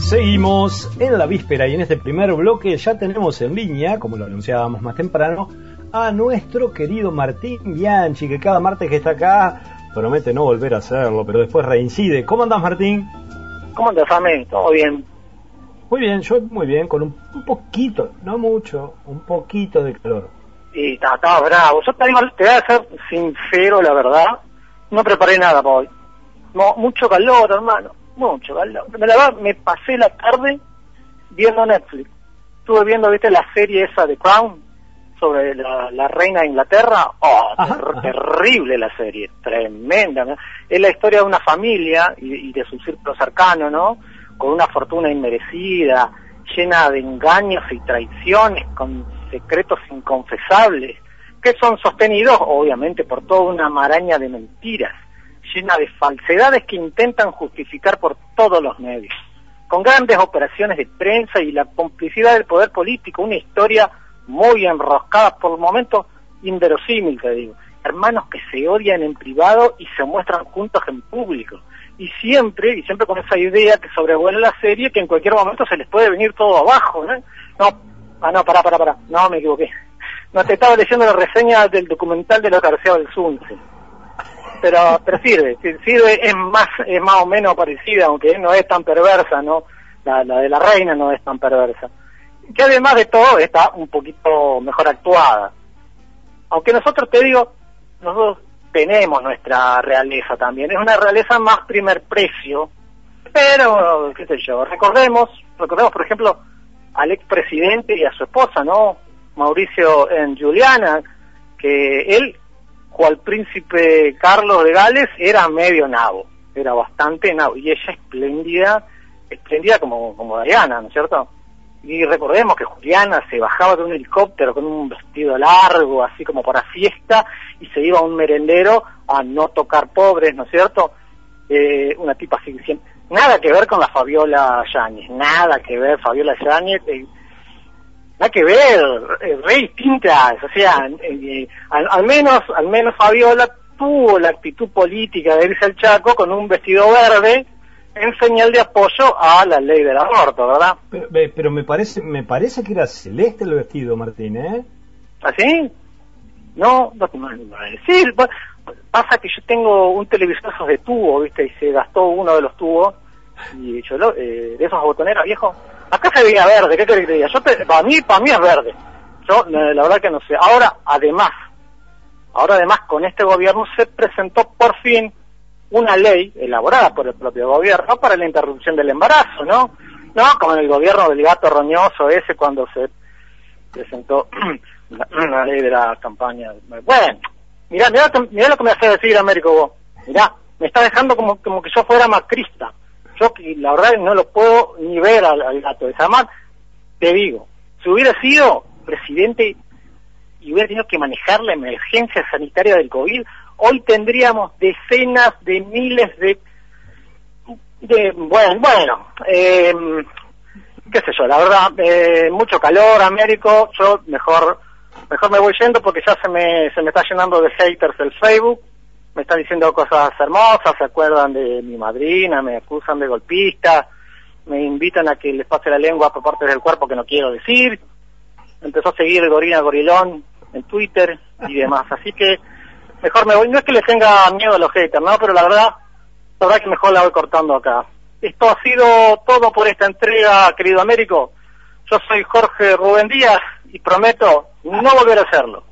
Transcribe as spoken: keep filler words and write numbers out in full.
Seguimos en la víspera y en este primer bloque ya tenemos en línea, como lo anunciábamos más temprano, a nuestro querido Martín Bianchi, que cada martes que está acá promete no volver a hacerlo, pero después reincide. ¿Cómo andás, Martín? ¿Cómo andás, Fame? ¿Todo bien? Muy bien, yo muy bien, con un, un poquito, no mucho, un poquito de calor. Y está, está bravo. Yo te digo, te voy a ser sincero, la verdad, no preparé nada para hoy. No, mucho calor, hermano, mucho calor. La verdad, me pasé la tarde viendo Netflix. Estuve viendo, viste, la serie esa de Crown, sobre la, la reina de Inglaterra. Oh, Ajá, ter ajá. terrible la serie, tremenda, ¿no? Es la historia de una familia y, y de su círculo cercano, ¿no? Con una fortuna inmerecida, llena de engaños y traiciones, con secretos inconfesables, que son sostenidos, obviamente, por toda una maraña de mentiras, llena de falsedades que intentan justificar por todos los medios, con grandes operaciones de prensa y la complicidad del poder político, una historia muy enroscada, por el momento inverosímil, te digo. Hermanos que se odian en privado y se muestran juntos en público. Y siempre, y siempre con esa idea que sobrevuela la serie, que en cualquier momento se les puede venir todo abajo, ¿no? No, ah, no, pará, pará, pará, no, me equivoqué. No, te estaba leyendo la reseña del documental de lo García del Sunce. Pero, pero sirve, sirve, es más, es más o menos parecida, aunque no es tan perversa, ¿no? La, la de la reina no es tan perversa. Que además de todo está un poquito mejor actuada. Aunque nosotros, te digo, nosotros tenemos nuestra realeza también, es una realeza más primer precio, pero, qué sé yo, recordemos, recordemos por ejemplo al expresidente y a su esposa, ¿no? Mauricio en Giuliana, que él, cual príncipe Carlos de Gales, era medio nabo, era bastante nabo, y ella espléndida, espléndida como, como Diana, ¿no es cierto? Y recordemos que Juliana se bajaba de un helicóptero con un vestido largo, así como para fiesta, y se iba a un merendero a no tocar pobres, ¿no es cierto? Eh, una tipa así, nada que ver con la Fabiola Yáñez, nada que ver, Fabiola Yáñez, eh, nada que ver, eh, re distintas, o sea, eh, al, al menos, al menos Fabiola tuvo la actitud política de irse al Chaco con un vestido verde, en señal de apoyo a la ley del aborto, ¿verdad? Pero, pero me parece me parece que era celeste el vestido, Martín, ¿eh? ¿Así? No, no te mando a decir. Pasa que yo tengo un televisor esos de tubo, ¿viste? Y se gastó uno de los tubos, y yo lo, eh, de esos botoneros, viejo. Acá se veía verde, ¿qué querés que te diga? Yo te, para mí, para mí es verde. Yo, la verdad que no sé. Ahora, además, ahora además, con este gobierno se presentó por fin una ley elaborada por el propio gobierno para la interrupción del embarazo, ¿no? No, como en el gobierno del gato roñoso ese cuando se presentó la, la ley de la campaña. Bueno, mirá, mirá, mirá lo que me hace decir, Américo, vos. Mirá, me está dejando como, como que yo fuera macrista. Yo, la verdad, no lo puedo ni ver al, al gato. Además, te digo, si hubiera sido presidente y hubiera tenido que manejar la emergencia sanitaria del COVID, hoy tendríamos decenas de miles de... de bueno, bueno eh, qué sé yo, la verdad, eh, mucho calor, Américo, yo mejor mejor me voy yendo porque ya se me se me está llenando de haters el Facebook, me están diciendo cosas hermosas, se acuerdan de mi madrina, me acusan de golpista, me invitan a que les pase la lengua por partes del cuerpo que no quiero decir, empezó a seguir Gorina Gorilón en Twitter y demás, así que mejor me voy, no es que les tenga miedo a los haters, ¿no? Pero la verdad, la verdad que mejor la voy cortando acá. Esto ha sido todo por esta entrega, querido Américo. Yo soy Jorge Rubén Díaz y prometo no volver a hacerlo.